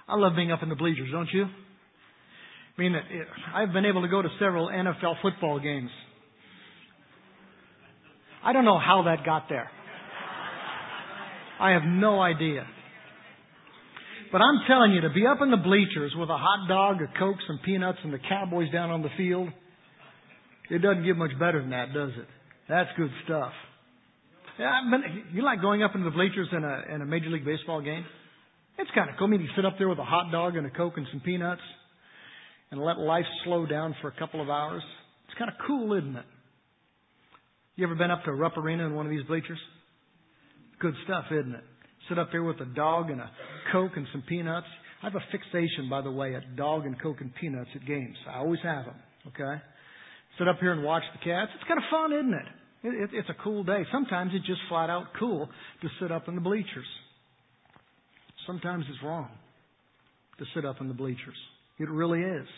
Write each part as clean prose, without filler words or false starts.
I love being up in the bleachers, don't you? I mean, I've been able to go to several NFL football games. I don't know how that got there. I have no idea. But I'm telling you, to be up in the bleachers with a hot dog, a Coke, some peanuts, and the Cowboys down on the field, it doesn't get much better than that, does it? That's good stuff. Yeah, you like going up into the bleachers in a Major League Baseball game? It's kind of cool. I mean, you sit up there with a hot dog and a Coke and some peanuts and let life slow down for a couple of hours. It's kind of cool, isn't it? You ever been up to Rupp Arena in one of these bleachers? Good stuff, isn't it? Sit up there with a dog and a Coke and some peanuts. I have a fixation, by the way, at dog and Coke and peanuts at games. I always have them, okay? Sit up here and watch the Cats. It's kind of fun, isn't it? It's a cool day. Sometimes it's just flat out cool to sit up in the bleachers. Sometimes it's wrong to sit up in the bleachers. It really is.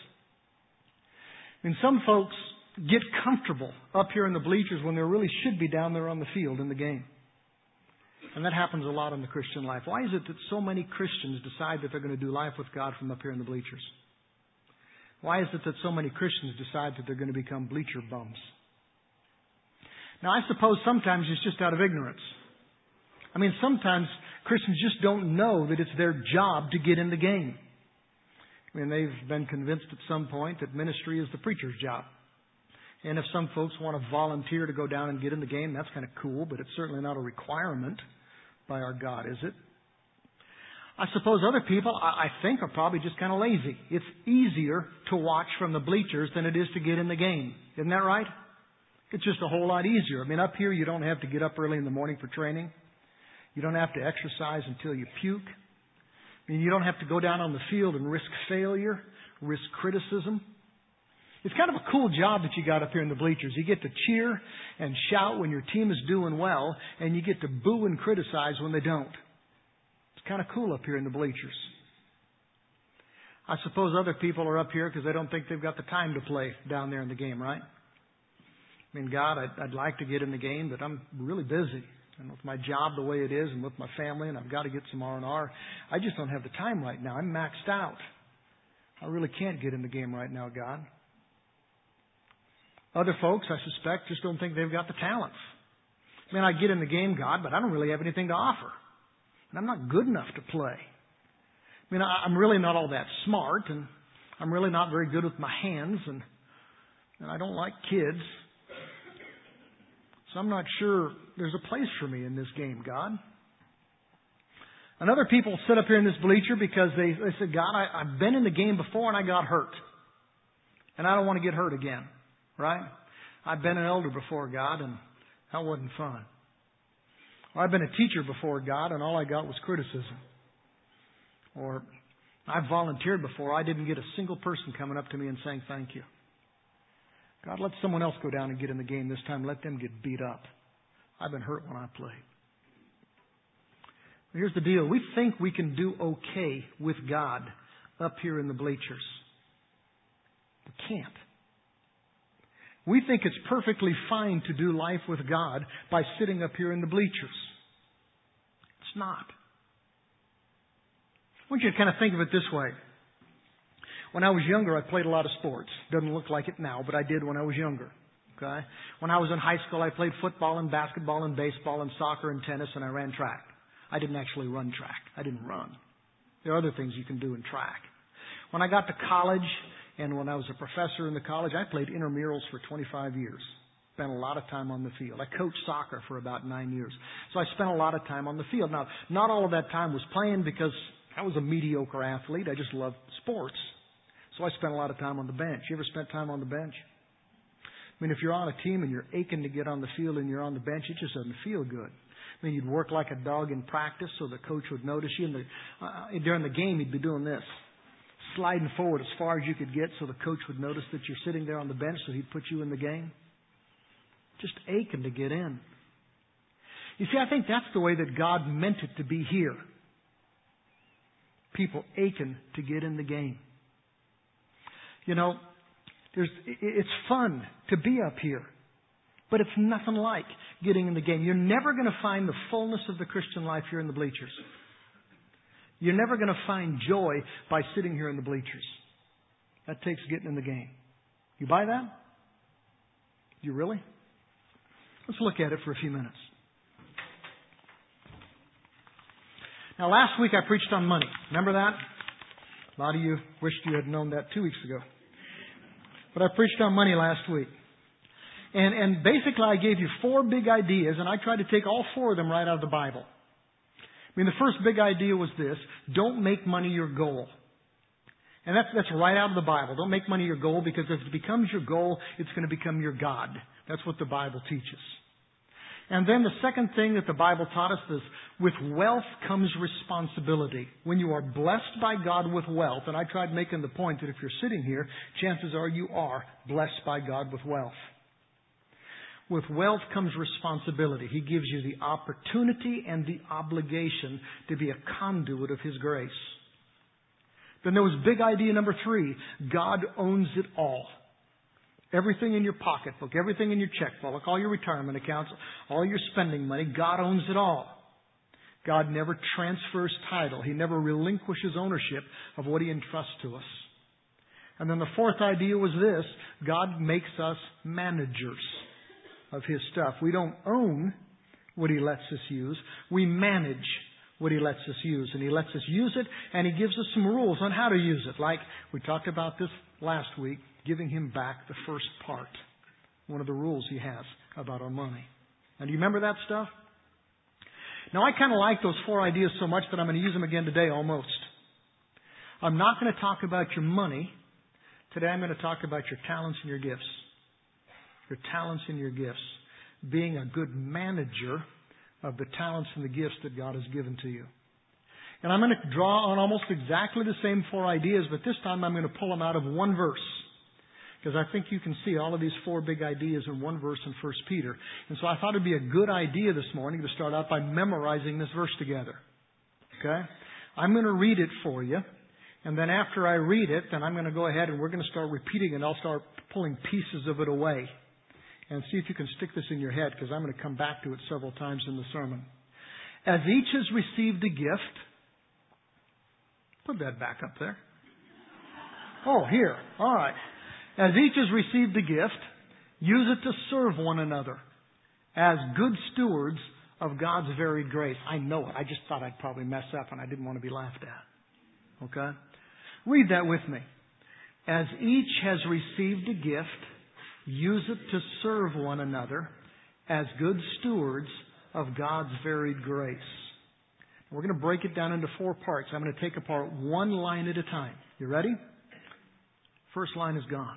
And some folks get comfortable up here in the bleachers when they really should be down there on the field in the game. And that happens a lot in the Christian life. Why is it that so many Christians decide that they're going to do life with God from up here in the bleachers? Why is it that so many Christians decide that they're going to become bleacher bums? Now, I suppose sometimes it's just out of ignorance. I mean, sometimes Christians just don't know that it's their job to get in the game. I mean, they've been convinced at some point that ministry is the preacher's job. And if some folks want to volunteer to go down and get in the game, that's kind of cool, but it's certainly not a requirement by our God, is it? I suppose other people, I think, are probably just kind of lazy. It's easier to watch from the bleachers than it is to get in the game. Isn't that right? It's just a whole lot easier. I mean, up here, you don't have to get up early in the morning for training. You don't have to exercise until you puke. I mean, you don't have to go down on the field and risk failure, risk criticism. It's kind of a cool job that you got up here in the bleachers. You get to cheer and shout when your team is doing well, and you get to boo and criticize when they don't. It's kind of cool up here in the bleachers. I suppose other people are up here because they don't think they've got the time to play down there in the game, right? I mean, God, I'd like to get in the game, but I'm really busy. And with my job the way it is and with my family, and I've got to get some R&R, I just don't have the time right now. I'm maxed out. I really can't get in the game right now, God. Other folks, I suspect, just don't think they've got the talents. I mean, I get in the game, God, but I don't really have anything to offer. And I'm not good enough to play. I mean, I'm really not all that smart, and I'm really not very good with my hands, and I don't like kids. So I'm not sure there's a place for me in this game, God. And other people sit up here in this bleacher because they said, God, I've been in the game before and I got hurt. And I don't want to get hurt again. Right? I've been an elder before, God, and that wasn't fun. Or I've been a teacher before, God, and all I got was criticism. Or I've volunteered before. I didn't get a single person coming up to me and saying thank you. God, let someone else go down and get in the game this time. Let them get beat up. I've been hurt when I played. Here's the deal. We think we can do okay with God up here in the bleachers. We can't. We think it's perfectly fine to do life with God by sitting up here in the bleachers. It's not. I want you to kind of think of it this way. When I was younger, I played a lot of sports. Doesn't look like it now, but I did when I was younger. Okay? When I was in high school, I played football and basketball and baseball and soccer and tennis, and I ran track. I didn't actually run track. I didn't run. There are other things you can do in track. When I got to college, and when I was a professor in the college, I played intramurals for 25 years. Spent a lot of time on the field. I coached soccer for about 9 years. So I spent a lot of time on the field. Now, not all of that time was playing because I was a mediocre athlete. I just loved sports. So I spent a lot of time on the bench. You ever spent time on the bench? I mean, if you're on a team and you're aching to get on the field and you're on the bench, it just doesn't feel good. I mean, you'd work like a dog in practice so the coach would notice you. And during the game, you'd be doing this. Sliding forward as far as you could get so the coach would notice that you're sitting there on the bench so he'd put you in the game. Just aching to get in. You see, I think that's the way that God meant it to be here. People aching to get in the game. You know, it's fun to be up here, but it's nothing like getting in the game. You're never going to find the fullness of the Christian life here in the bleachers. You're never going to find joy by sitting here in the bleachers. That takes getting in the game. You buy that? You really? Let's look at it for a few minutes. Now, last week I preached on money. Remember that? A lot of you wished you had known that 2 weeks ago. But I preached on money last week. And basically I gave you 4 big ideas, and I tried to take all 4 of them right out of the Bible. I mean, the first big idea was this: don't make money your goal. And that's right out of the Bible. Don't make money your goal, because if it becomes your goal, it's going to become your God. That's what the Bible teaches. And then the second thing that the Bible taught us is, with wealth comes responsibility. When you are blessed by God with wealth, and I tried making the point that if you're sitting here, chances are you are blessed by God with wealth. With wealth comes responsibility. He gives you the opportunity and the obligation to be a conduit of His grace. Then there was big idea number 3. God owns it all. Everything in your pocketbook, everything in your checkbook, all your retirement accounts, all your spending money, God owns it all. God never transfers title. He never relinquishes ownership of what He entrusts to us. And then the fourth idea was this: God makes us managers of His stuff. We don't own what He lets us use. We manage what He lets us use. And He lets us use it, and He gives us some rules on how to use it. Like we talked about this last week, giving Him back the first part. One of the rules He has about our money. And do you remember that stuff? Now, I kind of like those 4 ideas so much that I'm going to use them again today almost. I'm not going to talk about your money. Today I'm going to talk about your talents and your gifts. Your talents and your gifts. Being a good manager of the talents and the gifts that God has given to you. And I'm going to draw on almost exactly the same 4 ideas, but this time I'm going to pull them out of one verse. Because I think you can see all of these 4 big ideas in one verse in 1 Peter. And so I thought it'd be a good idea this morning to start out by memorizing this verse together. Okay? I'm going to read it for you. And then after I read it, then I'm going to go ahead and we're going to start repeating it. And I'll start pulling pieces of it away. And see if you can stick this in your head, because I'm going to come back to it several times in the sermon. As each has received a gift. Put that back up there. Oh, here. All right. As each has received a gift, use it to serve one another as good stewards of God's varied grace. I know it. I just thought I'd probably mess up, and I didn't want to be laughed at. Okay? Read that with me. As each has received a gift, use it to serve one another as good stewards of God's varied grace. We're going to break it down into 4 parts. I'm going to take apart one line at a time. You ready? First line is gone.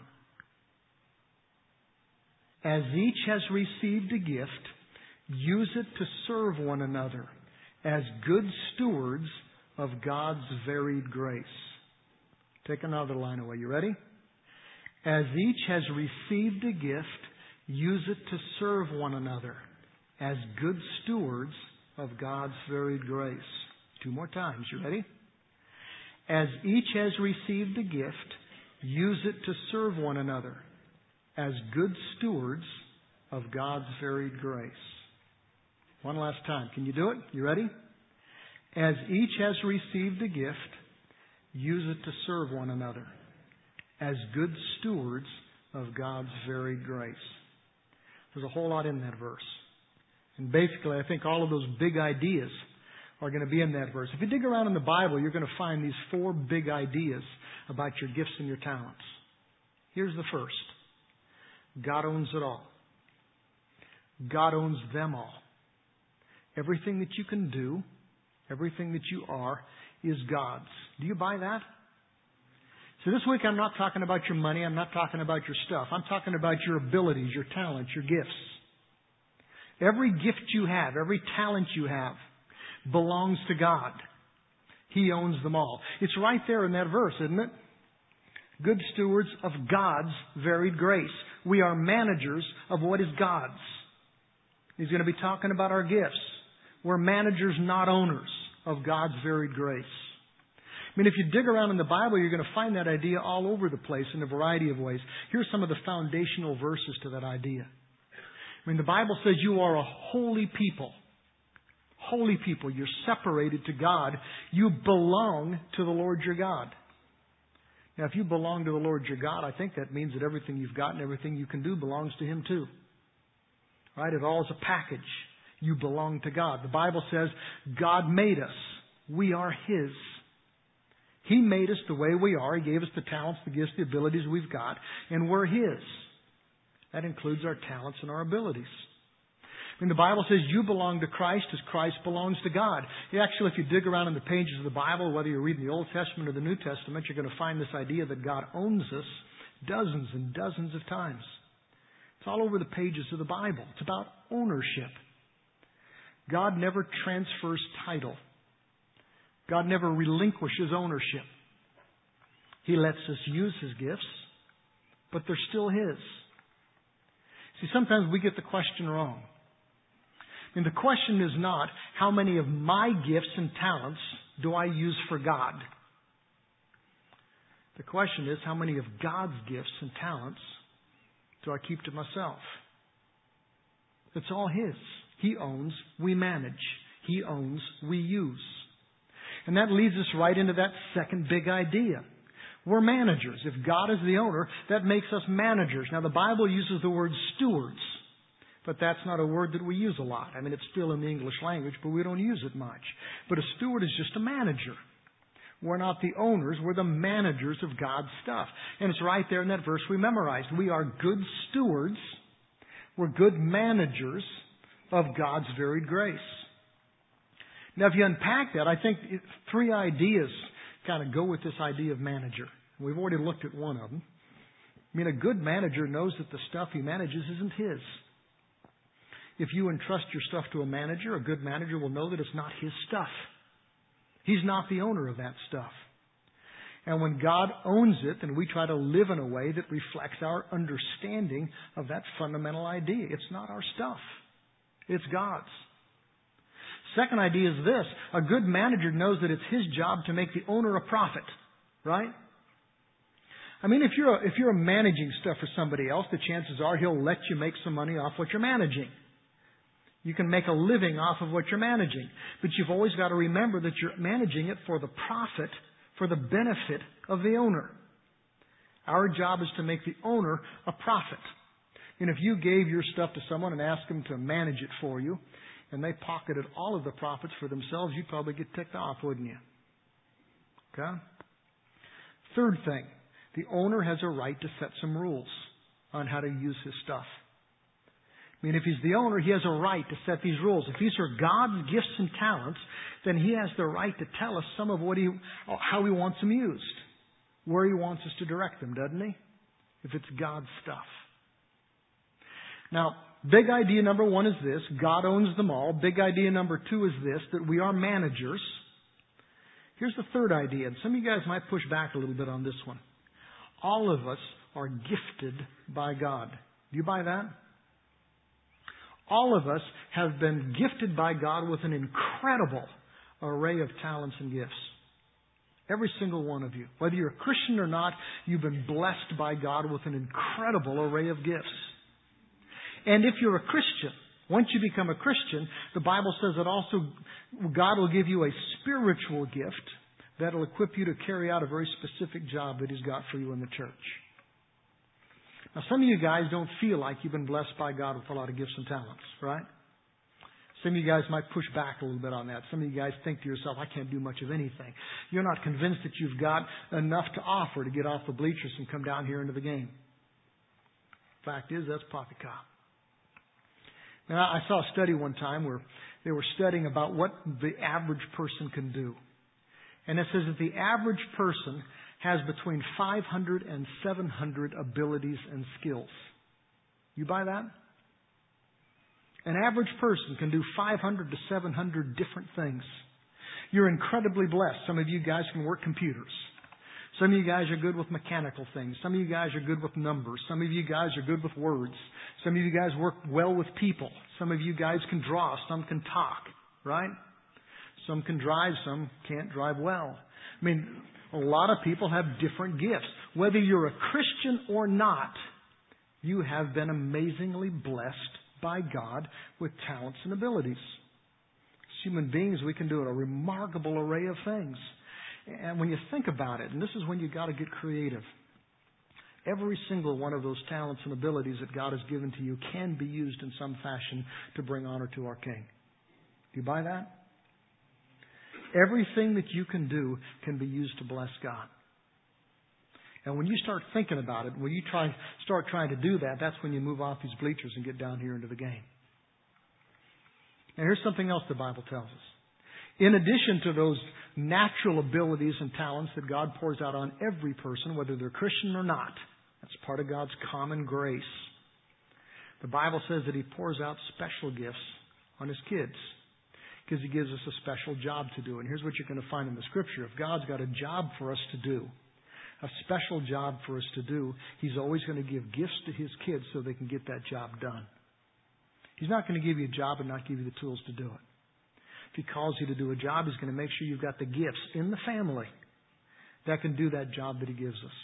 As each has received a gift, use it to serve one another as good stewards of God's varied grace. Take another line away. You ready? As each has received a gift, use it to serve one another as good stewards of God's varied grace. 2 more times. You ready? As each has received a gift, use it to serve one another as good stewards of God's varied grace. One last time. Can you do it? You ready? As each has received a gift, use it to serve one another as good stewards of God's varied grace. There's a whole lot in that verse. And basically, I think all of those big ideas are going to be in that verse. If you dig around in the Bible, you're going to find these 4 big ideas about your gifts and your talents. Here's the first. God owns it all. God owns them all. Everything that you can do, everything that you are, is God's. Do you buy that? So this week I'm not talking about your money. I'm not talking about your stuff. I'm talking about your abilities, your talents, your gifts. Every gift you have, every talent you have belongs to God. He owns them all. It's right there in that verse, isn't it? Good stewards of God's varied grace. We are managers of what is God's. He's going to be talking about our gifts. We're managers, not owners, of God's varied grace. I mean, if you dig around in the Bible, you're going to find that idea all over the place in a variety of ways. Here's some of the foundational verses to that idea. I mean, the Bible says you are a holy people. holy people. You're separated to God. You belong to the Lord your God. Now, if you belong to the Lord your God, I think that means that everything you've got and everything you can do belongs to Him too. Right? It all is a package. You belong to God. The Bible says God made us. We are His. He made us the way we are. He gave us the talents, the gifts, the abilities we've got, and we're His. That includes our talents and our abilities. I mean, the Bible says you belong to Christ as Christ belongs to God. Actually, if you dig around in the pages of the Bible, whether you're reading the Old Testament or the New Testament, you're going to find this idea that God owns us dozens and dozens of times. It's all over the pages of the Bible. It's about ownership. God never transfers title. God never relinquishes ownership. He lets us use His gifts, but they're still His. See, sometimes we get the question wrong. And the question is not, how many of my gifts and talents do I use for God? The question is, how many of God's gifts and talents do I keep to myself? It's all His. He owns, we manage. He owns, we use. And that leads us right into that second big idea. We're managers. If God is the owner, that makes us managers. Now, the Bible uses the word stewards, but that's not a word that we use a lot. I mean, it's still in the English language, but we don't use it much. But a steward is just a manager. We're not the owners. We're the managers of God's stuff. And it's right there in that verse we memorized. We are good stewards. We're good managers of God's varied grace. Now, if you unpack that, I think three ideas kind of go with this idea of manager. We've already looked at one of them. I mean, a good manager knows that the stuff he manages isn't his. If you entrust your stuff to a manager, a good manager will know that it's not his stuff. He's not the owner of that stuff. And when God owns it, then we try to live in a way that reflects our understanding of that fundamental idea. It's not our stuff. It's God's. Second idea is this. A good manager knows that it's his job to make the owner a profit. Right? I mean, if you're managing stuff for somebody else, the chances are he'll let you make some money off what you're managing. You can make a living off of what you're managing. But you've always got to remember that you're managing it for the profit, for the benefit of the owner. Our job is to make the owner a profit. And if you gave your stuff to someone and asked them to manage it for you, and they pocketed all of the profits for themselves, you'd probably get ticked off, wouldn't you? Okay? Third thing, the owner has a right to set some rules on how to use his stuff. I mean, if he's the owner, he has a right to set these rules. If these are God's gifts and talents, then he has the right to tell us some of how he wants them used, where he wants us to direct them, doesn't he? If it's God's stuff. Now, big idea number one is this: God owns them all. Big idea number two is this, that we are managers. Here's the third idea, and some of you guys might push back a little bit on this one. All of us are gifted by God. Do you buy that? All of us have been gifted by God with an incredible array of talents and gifts. Every single one of you. Whether you're a Christian or not, you've been blessed by God with an incredible array of gifts. And if you're a Christian, once you become a Christian, the Bible says that also God will give you a spiritual gift that will equip you to carry out a very specific job that He's got for you in the church. Now, some of you guys don't feel like you've been blessed by God with a lot of gifts and talents, right? Some of you guys might push back a little bit on that. Some of you guys think to yourself, I can't do much of anything. You're not convinced that you've got enough to offer to get off the bleachers and come down here into the game. Fact is, that's poppycock. Now, I saw a study one time where they were studying about what the average person can do. And it says that the average person has between 500 and 700 abilities and skills. You buy that? An average person can do 500 to 700 different things. You're incredibly blessed. Some of you guys can work computers. Some of you guys are good with mechanical things. Some of you guys are good with numbers. Some of you guys are good with words. Some of you guys work well with people. Some of you guys can draw. Some can talk, right? Some can drive. Some can't drive well. I mean, a lot of people have different gifts. Whether you're a Christian or not, you have been amazingly blessed by God with talents and abilities. human beings, we can do a remarkable array of things. And when you think about it, and this is when you got to get creative, every single one of those talents and abilities that God has given to you can be used in some fashion to bring honor to our King. Do you buy that? Everything that you can do can be used to bless God. And when you start thinking about it, when you start trying to do that, that's when you move off these bleachers and get down here into the game. Now here's something else the Bible tells us. In addition to those natural abilities and talents that God pours out on every person, whether they're Christian or not, that's part of God's common grace. The Bible says that He pours out special gifts on His kids because He gives us a special job to do. And here's what you're going to find in the Scripture. If God's got a job for us to do, a special job for us to do, He's always going to give gifts to His kids so they can get that job done. He's not going to give you a job and not give you the tools to do it. If He calls you to do a job, He's going to make sure you've got the gifts in the family that can do that job that He gives us.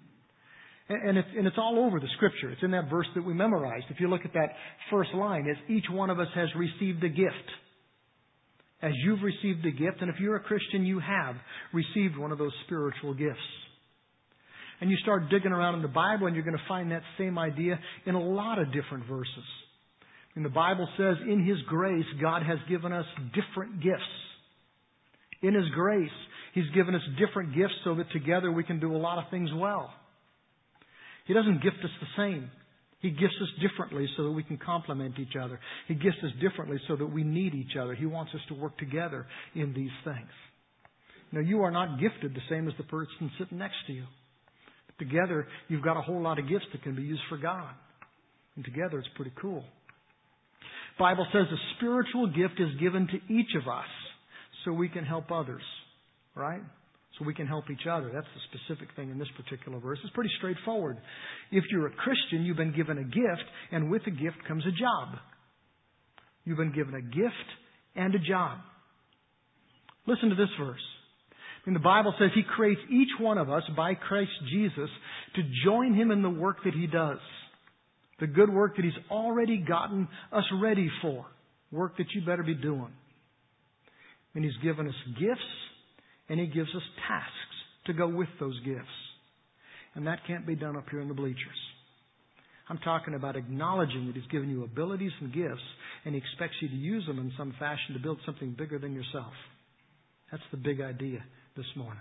And it's all over the Scripture. It's in that verse that we memorized. If you look at that first line, it's each one of us has received a gift. As you've received a gift, and if you're a Christian, you have received one of those spiritual gifts. And you start digging around in the Bible, and you're going to find that same idea in a lot of different verses. And the Bible says, in His grace, God has given us different gifts. In His grace, He's given us different gifts so that together we can do a lot of things well. He doesn't gift us the same. He gifts us differently so that we can complement each other. He gifts us differently so that we need each other. He wants us to work together in these things. Now, you are not gifted the same as the person sitting next to you. But together, you've got a whole lot of gifts that can be used for God. And together, it's pretty cool. The Bible says a spiritual gift is given to each of us so we can help others. Right? So we can help each other. That's the specific thing in this particular verse. It's pretty straightforward. If you're a Christian, you've been given a gift, and with a gift comes a job. You've been given a gift and a job. Listen to this verse. And the Bible says He creates each one of us by Christ Jesus to join Him in the work that He does. The good work that He's already gotten us ready for. Work that you better be doing. And He's given us gifts, and He gives us tasks to go with those gifts. And that can't be done up here in the bleachers. I'm talking about acknowledging that He's given you abilities and gifts, and He expects you to use them in some fashion to build something bigger than yourself. That's the big idea this morning.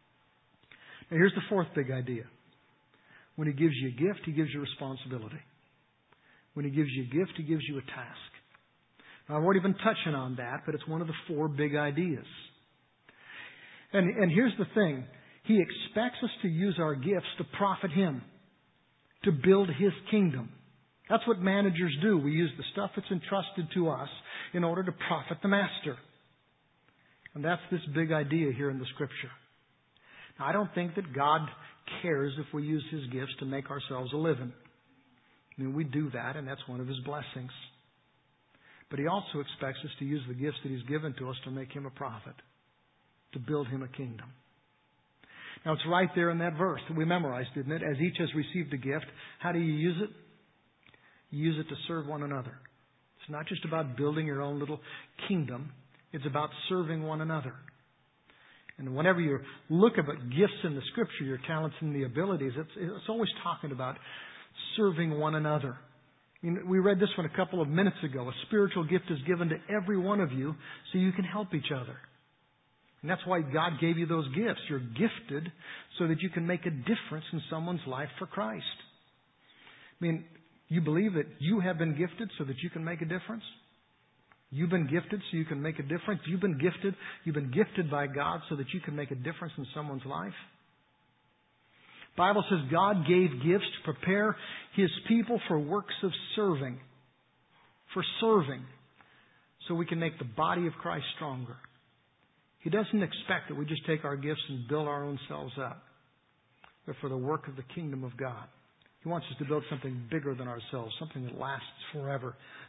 Now here's the fourth big idea. When He gives you a gift, He gives you responsibility. When He gives you a gift, He gives you a task. Now I've already been touching on that, but it's one of the four big ideas. And here's the thing. He expects us to use our gifts to profit Him, to build His kingdom. That's what managers do. We use the stuff that's entrusted to us in order to profit the master. And that's this big idea here in the Scripture. Now, I don't think that God cares if we use His gifts to make ourselves a living. I mean, we do that, and that's one of His blessings. But He also expects us to use the gifts that He's given to us to make Him a profit, to build Him a kingdom. Now, it's right there in that verse that we memorized, didn't it? As each has received a gift, how do you use it? You use it to serve one another. It's not just about building your own little kingdom. It's about serving one another. And whenever you look at gifts in the Scripture, your talents and the abilities, it's always talking about serving one another. I mean, we read this one a couple of minutes ago. A spiritual gift is given to every one of you so you can help each other. And that's why God gave you those gifts. You're gifted so that you can make a difference in someone's life for Christ. I mean, you believe that you have been gifted so that you can make a difference? You've been gifted so you can make a difference? You've been gifted by God so that you can make a difference in someone's life? The Bible says God gave gifts to prepare His people for works of serving. For serving. So we can make the body of Christ stronger. He doesn't expect that we just take our gifts and build our own selves up. They're for the work of the kingdom of God. He wants us to build something bigger than ourselves, something that lasts forever.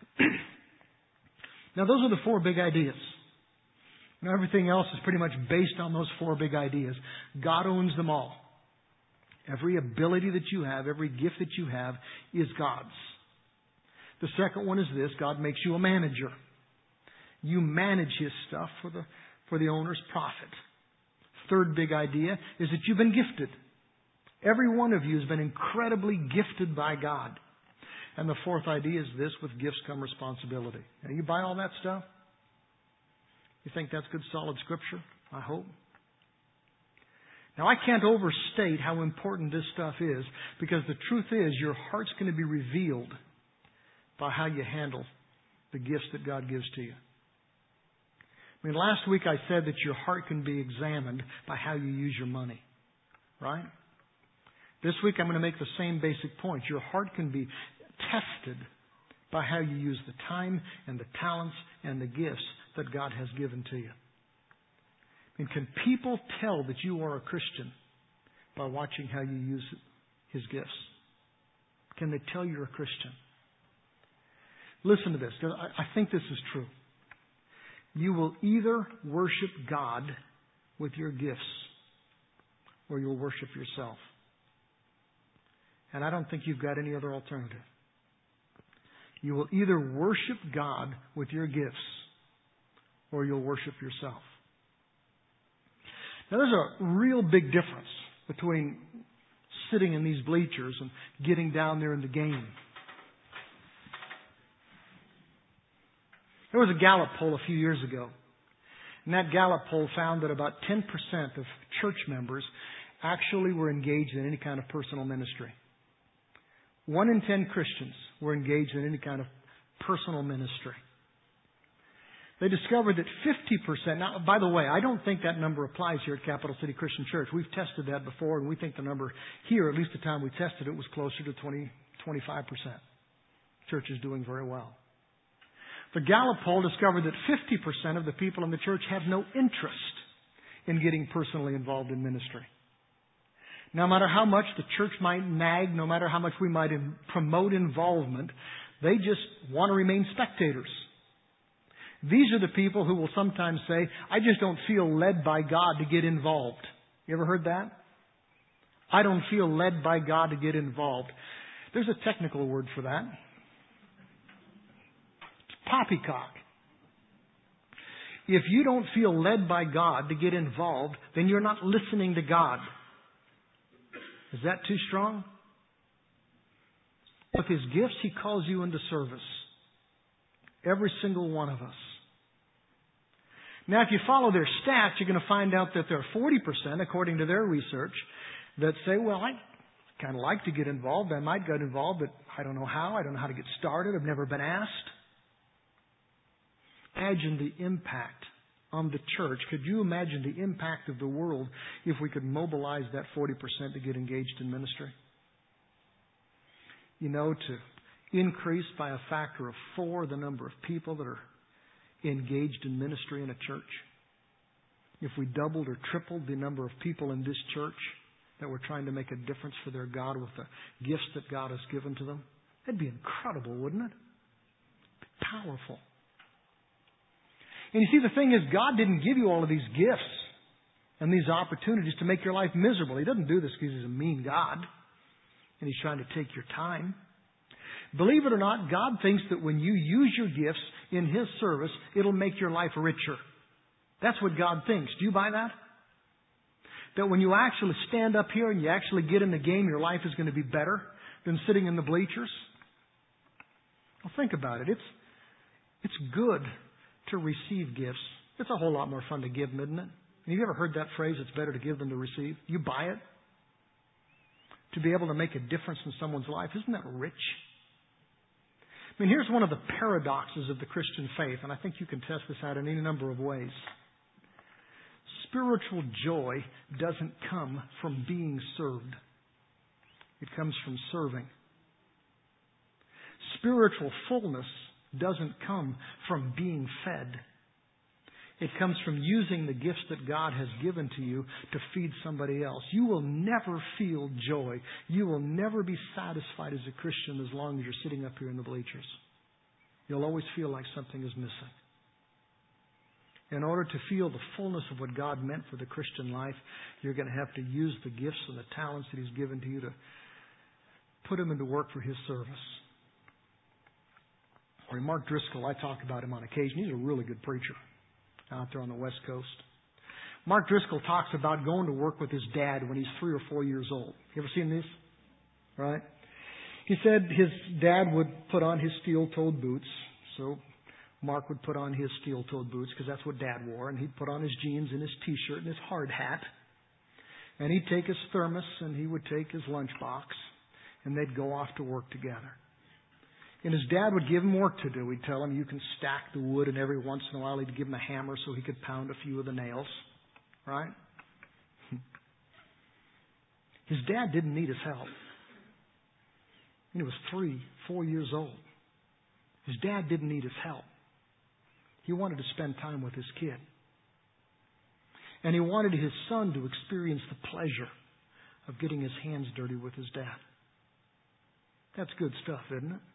Now, those are the four big ideas. Now, everything else is pretty much based on those four big ideas. God owns them all. Every ability that you have, every gift that you have is God's. The second one is this: God makes you a manager. You manage His stuff for the owner's profit. Third big idea is that you've been gifted. Every one of you has been incredibly gifted by God. And the fourth idea is this: with gifts come responsibility. Now, you buy all that stuff? You think that's good, solid Scripture? I hope. Now, I can't overstate how important this stuff is, because the truth is your heart's going to be revealed by how you handle the gifts that God gives to you. I mean, last week I said that your heart can be examined by how you use your money. Right? This week I'm going to make the same basic point. Your heart can be tested by how you use the time and the talents and the gifts that God has given to you. And can people tell that you are a Christian by watching how you use His gifts? Can they tell you're a Christian? Listen to this, because I think this is true. You will either worship God with your gifts, or you'll worship yourself. And I don't think you've got any other alternative. You will either worship God with your gifts, or you'll worship yourself. Now, there's a real big difference between sitting in these bleachers and getting down there in the game. There was a Gallup poll a few years ago. And that Gallup poll found that about 10% of church members actually were engaged in any kind of personal ministry. 1 in 10 Christians were engaged in any kind of personal ministry. They discovered that 50%, now, by the way, I don't think that number applies here at Capital City Christian Church. We've tested that before, and we think the number here, at least the time we tested it, was closer to 25%. Church is doing very well. The Gallup poll discovered that 50% of the people in the church have no interest in getting personally involved in ministry. No matter how much the church might nag, no matter how much we might promote involvement, they just want to remain spectators. These are the people who will sometimes say, I just don't feel led by God to get involved. You ever heard that? I don't feel led by God to get involved. There's a technical word for that. It's poppycock. If you don't feel led by God to get involved, then you're not listening to God. Is that too strong? With His gifts, He calls you into service. Every single one of us. Now, if you follow their stats, you're going to find out that there are 40%, according to their research, that say, well, I kind of like to get involved. I might get involved, but I don't know how. I don't know how to get started. I've never been asked. Imagine the impact on the church. Could you imagine the impact of the world if we could mobilize that 40% to get engaged in ministry? You know, to increase by a factor of 4 the number of people that are engaged in ministry in a church. If we doubled or tripled the number of people in this church that were trying to make a difference for their God with the gifts that God has given to them, that'd be incredible, wouldn't it? Powerful. And you see, the thing is, God didn't give you all of these gifts and these opportunities to make your life miserable. He doesn't do this because He's a mean God and He's trying to take your time. Believe it or not, God thinks that when you use your gifts in His service, it'll make your life richer. That's what God thinks. Do you buy that? That when you actually stand up here and you actually get in the game, your life is going to be better than sitting in the bleachers? Well, think about it. It's good to receive gifts. It's a whole lot more fun to give them, isn't it? Have you ever heard that phrase, it's better to give than to receive? You buy it. To be able to make a difference in someone's life, isn't that rich? I mean, here's one of the paradoxes of the Christian faith, and I think you can test this out in any number of ways. Spiritual joy doesn't come from being served. It comes from serving. Spiritual fullness doesn't come from being fed. It comes from using the gifts that God has given to you to feed somebody else. You will never feel joy. You will never be satisfied as a Christian as long as you're sitting up here in the bleachers. You'll always feel like something is missing. In order to feel the fullness of what God meant for the Christian life, you're going to have to use the gifts and the talents that He's given to you to put them into work for His service. Mark Driscoll, I talk about him on occasion. He's a really good preacher out there on the West Coast. Mark Driscoll talks about going to work with his dad when he's 3 or 4 years old. You ever seen this? Right? He said his dad would put on his steel-toed boots. So Mark would put on his steel-toed boots because that's what Dad wore. And he'd put on his jeans and his T-shirt and his hard hat. And he'd take his thermos and he would take his lunchbox. And they'd go off to work together. And his dad would give him work to do. He'd tell him, you can stack the wood, and every once in a while he'd give him a hammer so he could pound a few of the nails. Right? His dad didn't need his help. And he was 3, 4 years old. His dad didn't need his help. He wanted to spend time with his kid. And he wanted his son to experience the pleasure of getting his hands dirty with his dad. That's good stuff, isn't it?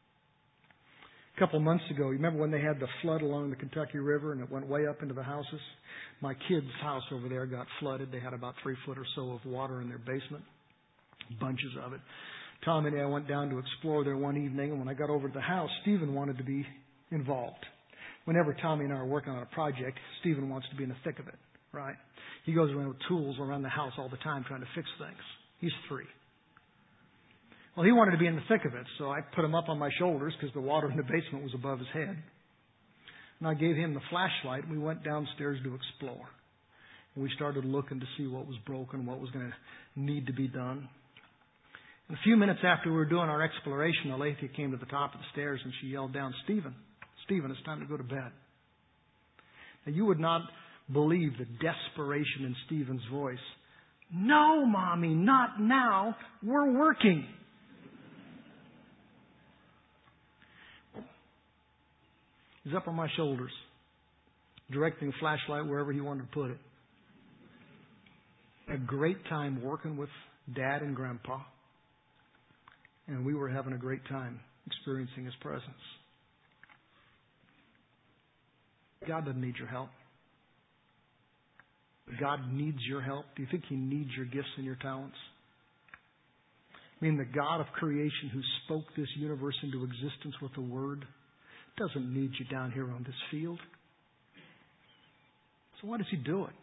A couple months ago, you remember when they had the flood along the Kentucky River and it went way up into the houses? My kid's house over there got flooded. They had about 3 foot or so of water in their basement. Bunches of it. Tom and I went down to explore there one evening, and when I got over to the house, Stephen wanted to be involved. Whenever Tommy and I are working on a project, Stephen wants to be in the thick of it, right? He goes around with tools around the house all the time trying to fix things. He's 3. Well, he wanted to be in the thick of it, so I put him up on my shoulders because the water in the basement was above his head. And I gave him the flashlight, and we went downstairs to explore. And we started looking to see what was broken, what was going to need to be done. And a few minutes after we were doing our exploration, Alethea came to the top of the stairs and she yelled down, Stephen, it's time to go to bed. Now, you would not believe the desperation in Stephen's voice. No, Mommy, not now. We're working. He's up on my shoulders, directing the flashlight wherever he wanted to put it. A great time working with Dad and Grandpa. And we were having a great time experiencing His presence. God doesn't need your help. God needs your help. Do you think He needs your gifts and your talents? I mean, the God of creation who spoke this universe into existence with a word doesn't need you down here on this field. So why does He do it?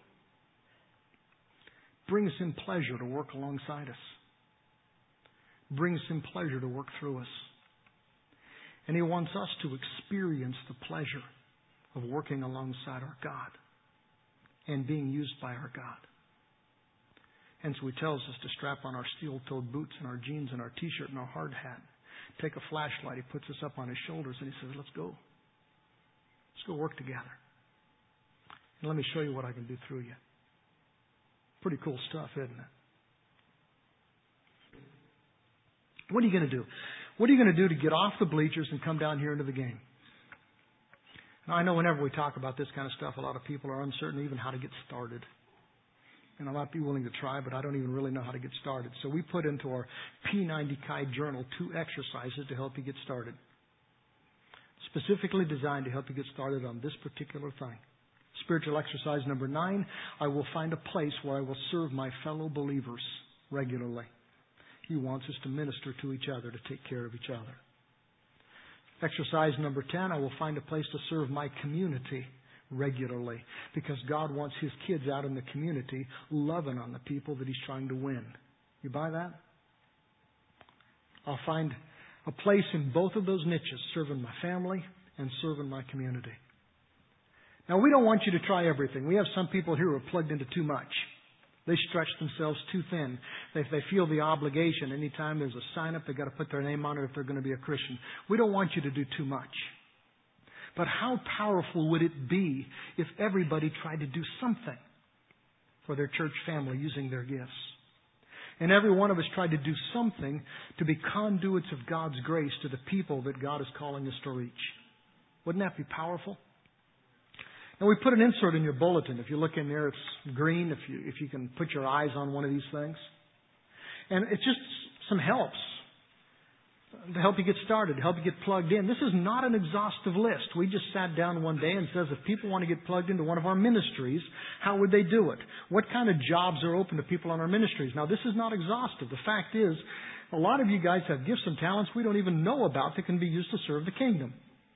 Brings Him pleasure to work alongside us. Brings Him pleasure to work through us. And He wants us to experience the pleasure of working alongside our God and being used by our God. And so He tells us to strap on our steel-toed boots and our jeans and our T-shirt and our hard hat. Take a flashlight. He puts us up on His shoulders and He says, let's go. Let's go work together. And let me show you what I can do through you. Pretty cool stuff, isn't it? What are you going to do? What are you going to do to get off the bleachers and come down here into the game? Now, I know whenever we talk about this kind of stuff, a lot of people are uncertain even how to get started. And I might be willing to try, but I don't even really know how to get started. So we put into our P90 Chi journal 2 exercises to help you get started. Specifically designed to help you get started on this particular thing. Spiritual exercise number 9, I will find a place where I will serve my fellow believers regularly. He wants us to minister to each other, to take care of each other. Exercise number 10, I will find a place to serve my community regularly, because God wants His kids out in the community loving on the people that He's trying to win. You buy that? I'll find a place in both of those niches, serving my family and serving my community. Now, we don't want you to try everything. We have some people here who are plugged into too much. They stretch themselves too thin. They feel the obligation. Anytime there's a sign-up, they've got to put their name on it if they're going to be a Christian. We don't want you to do too much. But how powerful would it be if everybody tried to do something for their church family using their gifts? And every one of us tried to do something to be conduits of God's grace to the people that God is calling us to reach. Wouldn't that be powerful? And we put an insert in your bulletin. If you look in there, it's green, if you can put your eyes on one of these things. And it's just some helps to help you get started, to help you get plugged in. This is not an exhaustive list. We just sat down one day and says if people want to get plugged into one of our ministries, how would they do it? What kind of jobs are open to people on our ministries? Now, this is not exhaustive. The fact is, a lot of you guys have gifts and talents we don't even know about that can be used to serve the kingdom.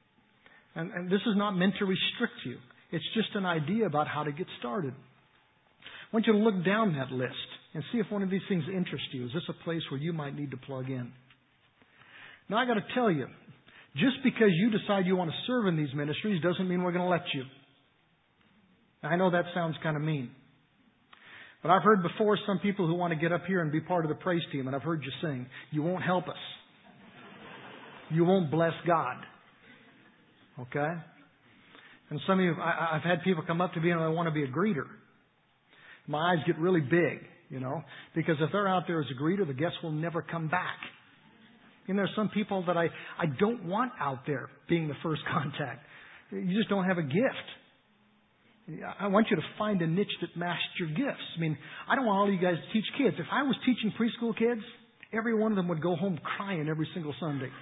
And this is not meant to restrict you. It's just an idea about how to get started. I want you to look down that list and see if one of these things interests you. Is this a place where you might need to plug in? Now, I got to tell you, just because you decide you want to serve in these ministries doesn't mean we're going to let you. I know that sounds kind of mean. But I've heard before some people who want to get up here and be part of the praise team, and I've heard you sing, you won't help us. You won't bless God. Okay? And some of you, I've had people come up to me and they want to be a greeter. My eyes get really big, because if they're out there as a greeter, the guests will never come back. And there's some people that I don't want out there being the first contact. You just don't have a gift. I want you to find a niche that matched your gifts. I mean, I don't want all you guys to teach kids. If I was teaching preschool kids, every one of them would go home crying every single Sunday.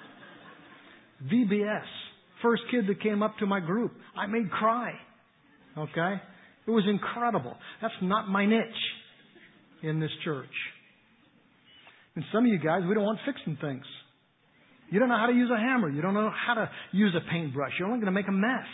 VBS, first kid that came up to my group, I made cry. Okay? It was incredible. That's not my niche in this church. And some of you guys, we don't want fixing things. You don't know how to use a hammer. You don't know how to use a paintbrush. You're only going to make a mess.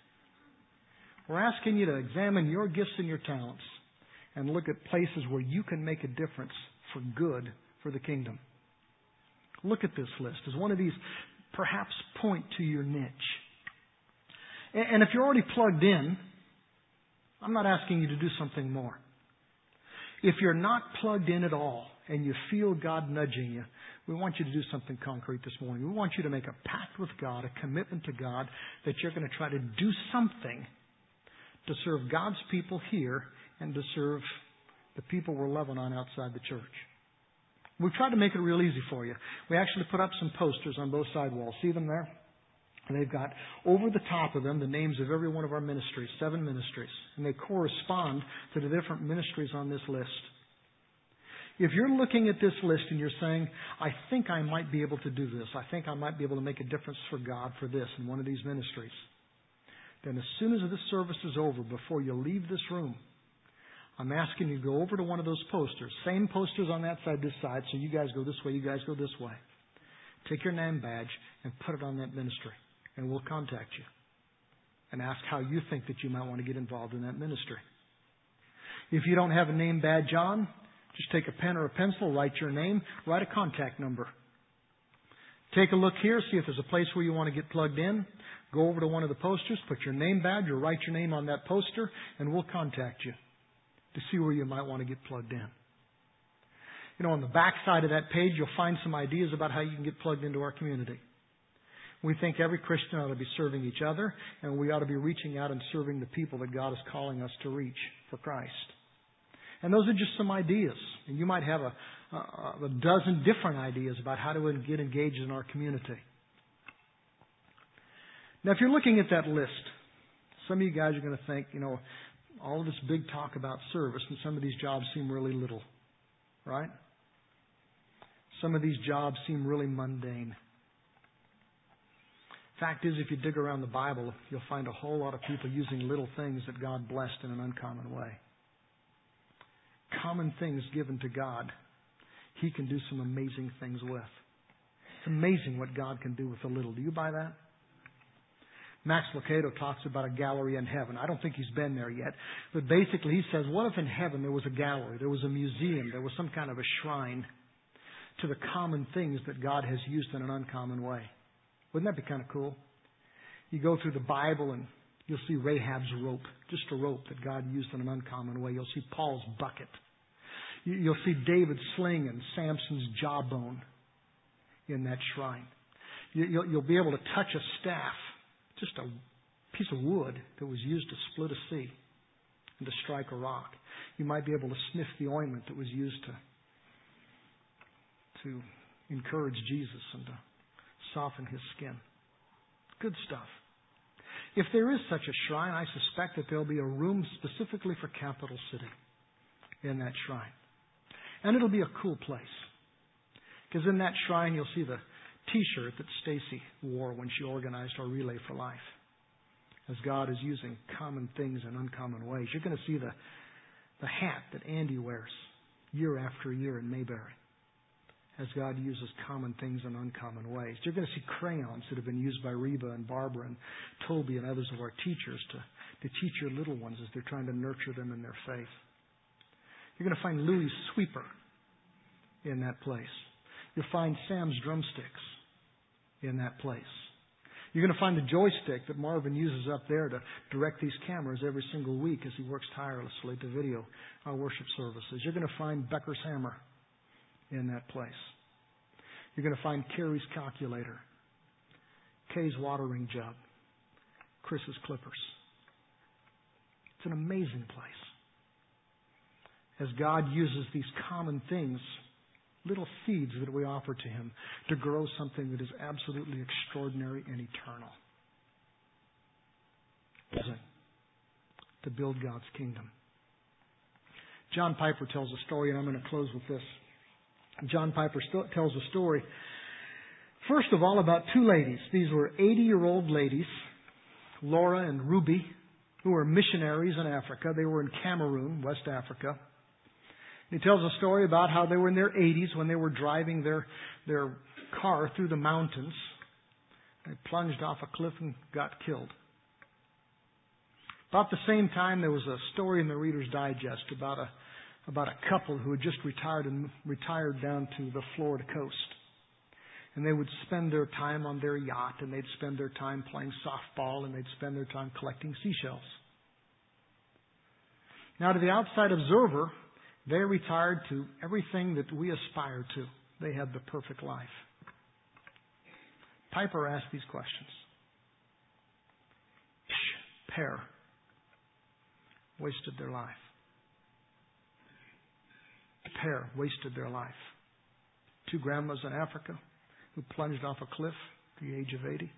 We're asking you to examine your gifts and your talents and look at places where you can make a difference for good for the kingdom. Look at this list. Does one of these perhaps point to your niche? And if you're already plugged in, I'm not asking you to do something more. If you're not plugged in at all and you feel God nudging you, we want you to do something concrete this morning. We want you to make a pact with God, a commitment to God that you're going to try to do something to serve God's people here and to serve the people we're loving on outside the church. We've tried to make it real easy for you. We actually put up some posters on both side walls. See them there? And they've got over the top of them the names of every one of our ministries, 7 ministries. And they correspond to the different ministries on this list. If you're looking at this list and you're saying, I think I might be able to do this. I think I might be able to make a difference for God for this in one of these ministries. Then as soon as this service is over, before you leave this room, I'm asking you to go over to one of those posters. Same posters on that side, this side. So you guys go this way, you guys go this way. Take your name badge and put it on that ministry. And we'll contact you and ask how you think that you might want to get involved in that ministry. If you don't have a name badge on, just take a pen or a pencil, write your name, write a contact number. Take a look here, see if there's a place where you want to get plugged in. Go over to one of the posters, put your name badge or write your name on that poster, and we'll contact you to see where you might want to get plugged in. On the back side of that page, you'll find some ideas about how you can get plugged into our community. We think every Christian ought to be serving each other, and we ought to be reaching out and serving the people that God is calling us to reach for Christ. And those are just some ideas. And you might have a dozen different ideas about how to get engaged in our community. Now, if you're looking at that list, some of you guys are going to think, all of this big talk about service, and some of these jobs seem really little, right? Some of these jobs seem really mundane. Fact is, if you dig around the Bible, you'll find a whole lot of people using little things that God blessed in an uncommon way. Common things given to God, He can do some amazing things with. It's amazing what God can do with a little. Do you buy that? Max Lucado talks about a gallery in heaven. I don't think he's been there yet. But basically he says, what if in heaven there was a gallery, there was a museum, there was some kind of a shrine to the common things that God has used in an uncommon way? Wouldn't that be kind of cool? You go through the Bible and you'll see Rahab's rope, just a rope that God used in an uncommon way. You'll see Paul's bucket. You'll see David's sling and Samson's jawbone in that shrine. You'll be able to touch a staff, just a piece of wood that was used to split a sea and to strike a rock. You might be able to sniff the ointment that was used to encourage Jesus and to soften His skin. Good stuff. If there is such a shrine, I suspect that there'll be a room specifically for Capital City in that shrine. And it'll be a cool place. Because in that shrine you'll see the T-shirt that Stacy wore when she organized our Relay for Life. As God is using common things in uncommon ways. You're going to see the hat that Andy wears year after year in Mayberry. as God uses common things in uncommon ways. You're going to see crayons that have been used by Reba and Barbara and Toby and others of our teachers to teach your little ones as they're trying to nurture them in their faith. You're going to find Louie's sweeper in that place. You'll find Sam's drumsticks in that place. You're going to find the joystick that Marvin uses up there to direct these cameras every single week as he works tirelessly to video our worship services. You're going to find Becker's hammer in that place. You're going to find Carrie's calculator, Kay's watering jug, Chris's clippers. It's an amazing place. As God uses these common things, little seeds that we offer to Him, to grow something that is absolutely extraordinary and eternal. To build God's kingdom. John Piper tells a story, and I'm going to close with this. John Piper tells a story, first of all, about two ladies. These were 80-year-old ladies, Laura and Ruby, who were missionaries in Africa. They were in Cameroon, West Africa. He tells a story about how they were in their 80s when they were driving their car through the mountains. They plunged off a cliff and got killed. About the same time, there was a story in the Reader's Digest about a couple who had just retired down to the Florida coast. And they would spend their time on their yacht, and they'd spend their time playing softball, and they'd spend their time collecting seashells. Now, to the outside observer, they retired to everything that we aspire to. They had the perfect life. Piper asked these questions. Pair wasted their life. Pair wasted their life. Two grandmas in Africa who plunged off a cliff at the age of 80.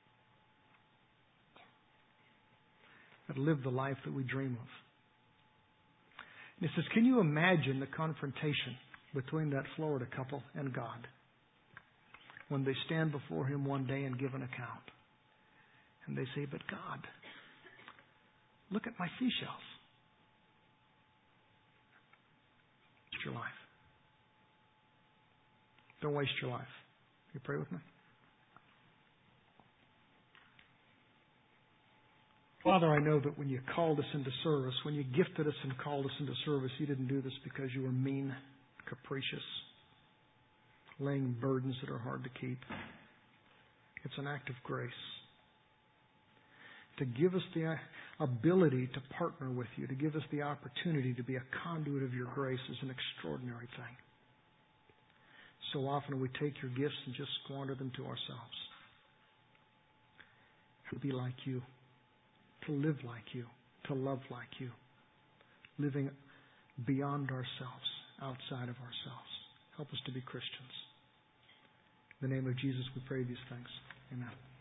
That lived the life that we dream of. And he says, can you imagine the confrontation between that Florida couple and God when they stand before Him one day and give an account? And they say, but God, look at my seashells. Waste your life. Don't waste your life. You pray with me? Father, I know that when you called us into service, when you gifted us and called us into service, you didn't do this because you were mean, capricious, laying burdens that are hard to keep. It's an act of grace. To give us the ability to partner with you, to give us the opportunity to be a conduit of your grace is an extraordinary thing. So often we take your gifts and just squander them to ourselves. To be like you. To live like you, to love like you, living beyond ourselves, outside of ourselves. Help us to be Christians. In the name of Jesus, we pray these things. Amen.